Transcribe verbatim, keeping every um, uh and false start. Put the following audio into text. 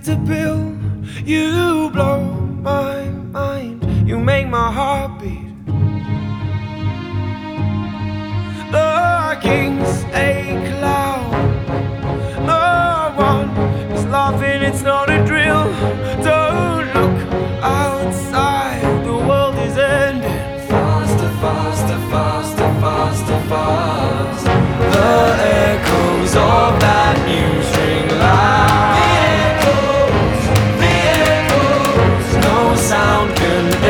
it's a pill. You blow my mind. You make my heart beat